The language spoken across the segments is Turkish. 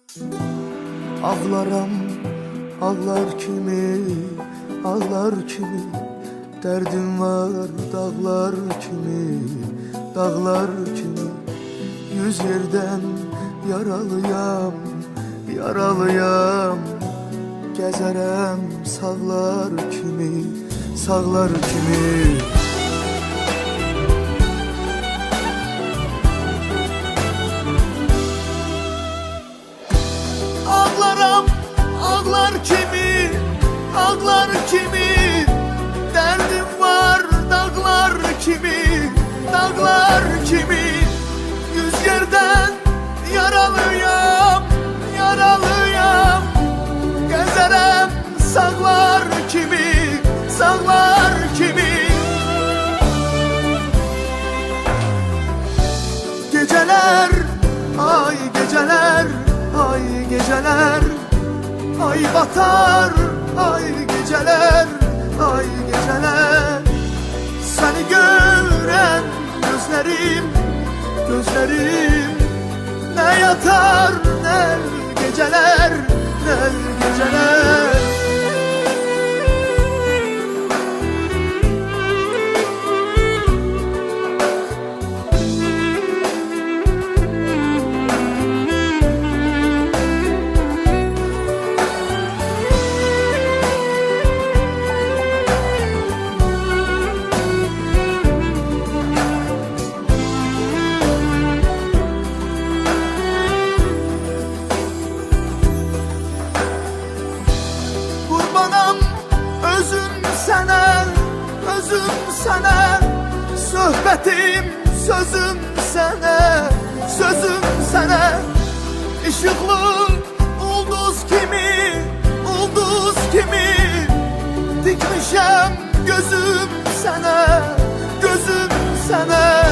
Ağlaram, ağlar kimi, ağlar kimi. Derdim var dağlar kimi, dağlar kimi. Yüz yerden yaralıyam, yaralıyam. Gezerem sağlar kimi, sağlar kimi. Ağlaram, ağlar kimi, ağlar kimi. Derdim var dağlar kimi, dağlar kimi. Yüz yerden yaralıyam, yaralıyam. Gezerem sağlar kimi, sağlar kimi. Geceler, ay geceler, ay geceler. Ay batar, ay geceler, ay geceler. Seni gören gözlerim, gözlerim. Ne yatar ne geceler, ne geceler. Özüm sana, söhbətim, sözüm sana, sözüm sana. Işıklı ulduz kimi, ulduz kimi. Dikmişem gözüm sana, gözüm sana.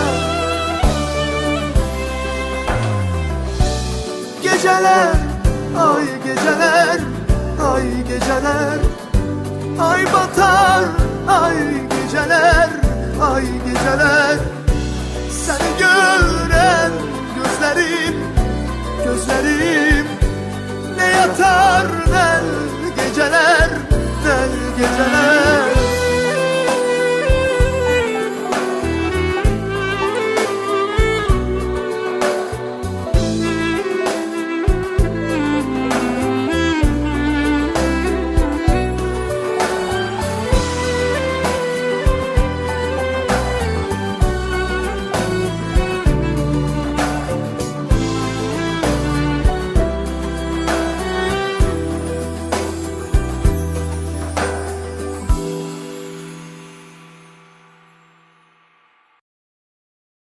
Geceler, ay geceler, ay geceler. Ay batar, ay geceler, ay geceler. Seni gören gözlerim, gözlerim. Ne yatar